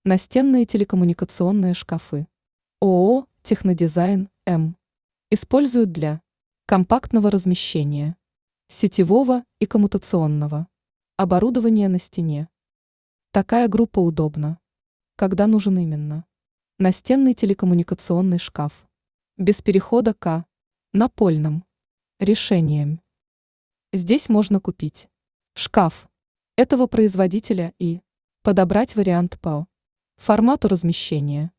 Настенные телекоммуникационные шкафы. ООО «Технодизайн М». Используют для компактного размещения, сетевого и коммутационного оборудования на стене. Такая группа удобна, когда нужен именно настенный телекоммуникационный шкаф, без перехода к напольным решениям. Здесь можно купить шкаф этого производителя и подобрать вариант по формату размещения.